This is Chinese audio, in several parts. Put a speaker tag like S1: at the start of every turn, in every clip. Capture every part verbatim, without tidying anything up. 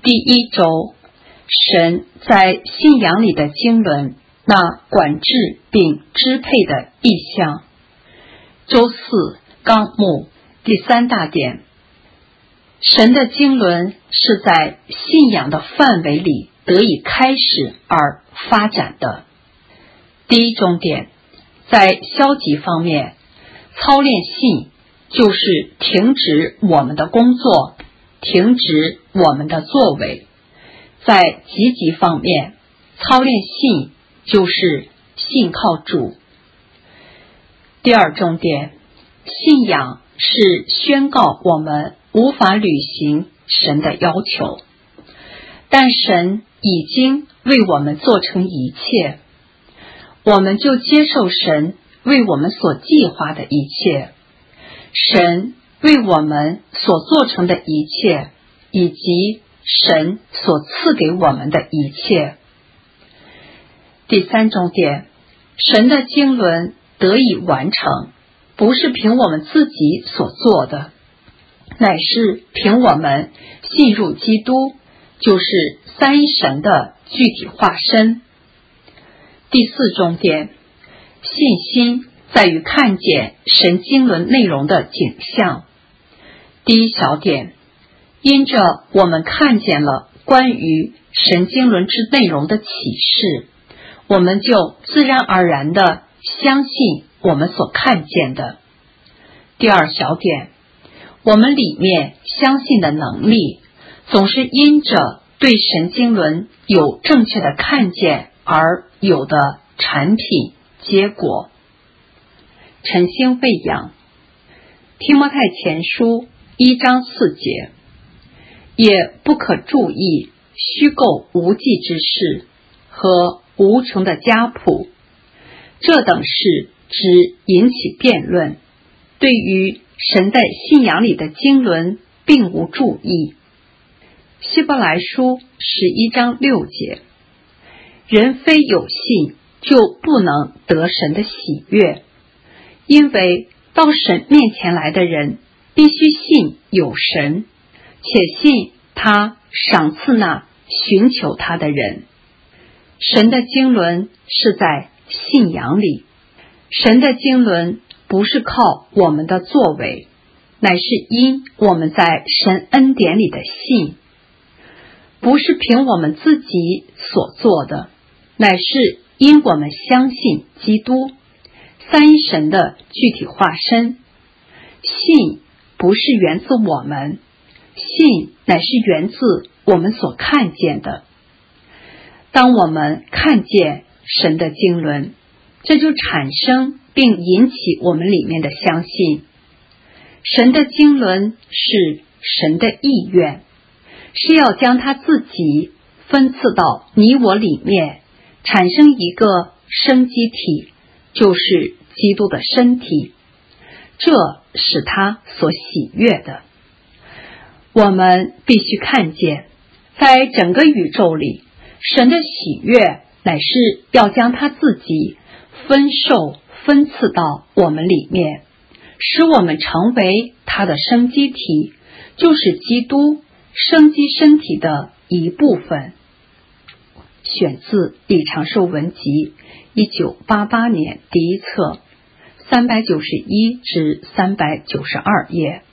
S1: 第一周，神在信仰里的经纶，那管制并支配的意象。周四，纲目第三大点，神的经纶是在信仰的范围里得以开始而发展的。第一重点，在消极方面，操练信就是停止我们的工作，停止我们的作为。在积极方面，操练信就是信靠主。第二重点，信仰是宣告我们无法履行神的要求，但神已经为我们做成一切，我们就接受神为我们所计划的一切，神为我们所做成的一切，以及神所赐给我们的一切。第三重点，神的经纶得以完成，不是凭我们自己所做的，乃是凭我们信入基督，就是三一神的具体化身。第四重点，信心在于看见神经纶内容的景象。第一小点，因着我们看见了关于神经纶之内容的启示，我们就自然而然地相信我们所看见的。第二小点，我们里面相信的能力，总是因着对神经纶有正确的看见而有的产品结果。晨星喂养，提摩太前书一章四节，也不可注意虚构无稽之事和无穷的家谱，这等事只引起辩论，对于神在信仰里的经纶并无注意。希伯来书十一章六节，人非有信就不能得神的喜悦，因为到神面前来的人必须信有神，且信他赏赐那寻求他的人。神的经纶是在信仰里，神的经纶不是靠我们的作为，乃是因我们在神恩典里的信，不是凭我们自己所做的，乃是因我们相信基督，三一神的具体化身。信不是源自我们，信乃是源自我们所看见的。当我们看见神的经纶，这就产生并引起我们里面的相信。神的经纶是神的意愿，是要将他自己分赐到你我里面，产生一个生机体，就是基督的身体，这是他所喜悦的。我们必须看见，在整个宇宙里，神的喜悦乃是要将他自己分授分赐到我们里面，使我们成为他的生机体，就是基督生机身体的一部分。选自李长寿文集一九八八年第一册三百九十一至三百九十二页。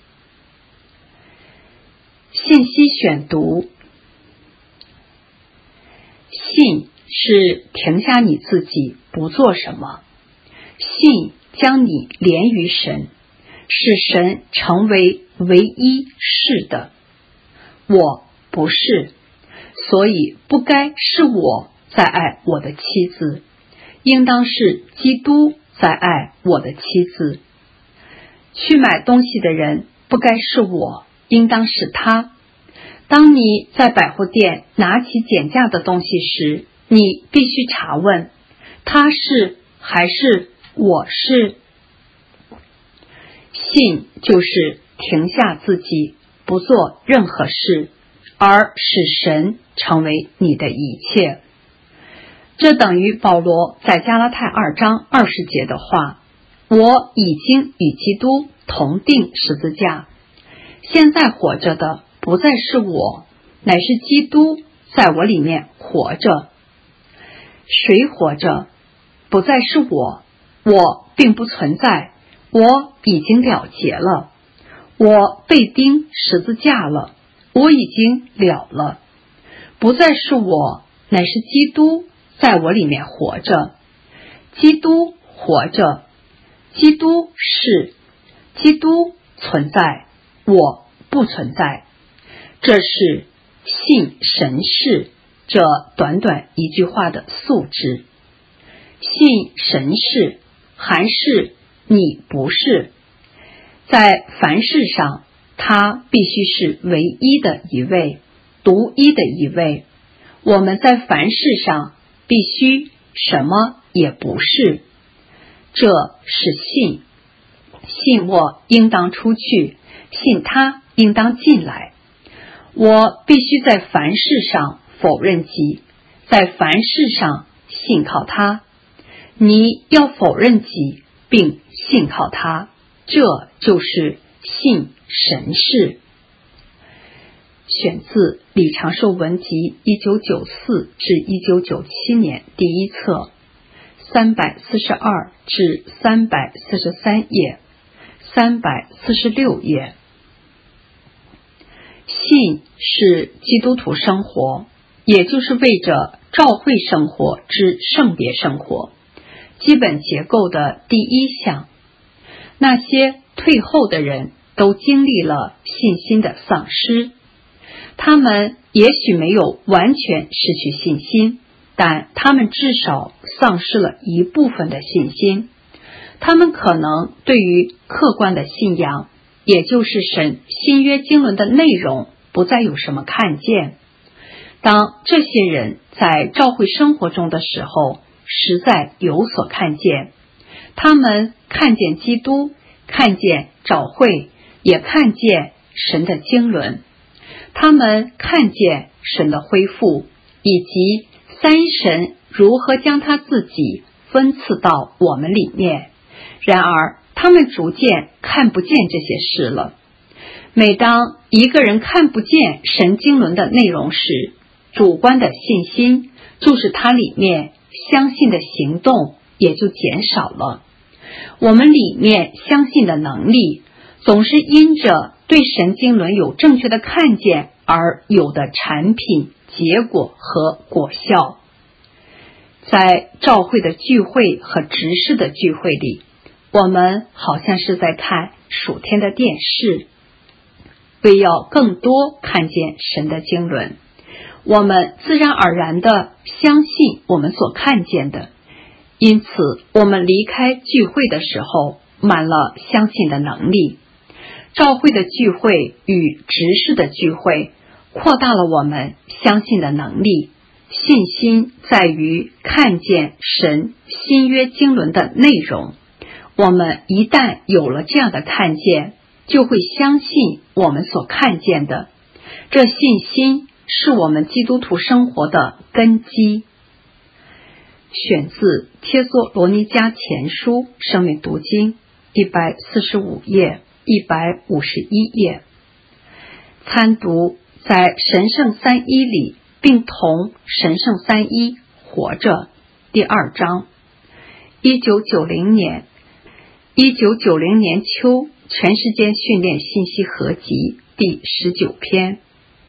S1: 信息选读，信是停下你自己不做什么，信将你连于神，使神成为唯一是的。我不是，所以不该是我在爱我的妻子，应当是基督在爱我的妻子。去买东西的人不该是我，应当是他。当你在百货店拿起减价的东西时，你必须查问，他是还是我是？信就是停下自己，不做任何事，而使神成为你的一切。这等于保罗在加拉太二章二十节的话，我已经与基督同定十字架，现在活着的不再是我， 乃是基督在我里面活着。谁活着？不再是我，我并不存在，我已经了结了，我被钉十字架了，我已经了了。不再是我，乃是基督在我里面活着。基督活着，基督是，基督存在，我不存在。这是信神是这短短一句话的素质。信神是还是你不是，在凡事上他必须是唯一的一位，独一的一位。我们在凡事上必须什么也不是，这是信。信我应当出去，信他应当进来。我必须在凡事上否认己，在凡事上信靠他。你要否认己并信靠他，这就是信神是。选自李长寿文集一九九四至一九九七年第一册，三百四十二至三百四十三页，三百四十六页。信是基督徒生活，也就是为着召会生活之圣别生活基本结构的第一项。那些退后的人都经历了信心的丧失，他们也许没有完全失去信心，但他们至少丧失了一部分的信心。他们可能对于客观的信仰，也就是神新约经纶的内容，不再有什么看见。当这些人在召会生活中的时候，实在有所看见。他们看见基督，看见召会，也看见神的经纶。他们看见神的恢复，以及三神如何将他自己分赐到我们里面。然而他们逐渐看不见这些事了。每当一个人看不见神经纶的内容时，主观的信心，就是他里面相信的行动也就减少了。我们里面相信的能力，总是因着对神经纶有正确的看见而有的产品、结果和果效。在召会的聚会和执事的聚会里，我们好像是在看属天的电视。为要更多看见神的经纶，我们自然而然地相信我们所看见的，因此我们离开聚会的时候满了相信的能力。召会的聚会与执事的聚会扩大了我们相信的能力。信心在于看见神新约经纶的内容。我们一旦有了这样的看见，就会相信我们所看见的。这信心是我们基督徒生活的根基。选自帖撒罗尼迦前书生命读经一百四十五页、一百五十一页。参读在神圣三一里，并同神圣三一活着第二章。一九九零年一九九零年秋全世界训练信息合集第十九篇。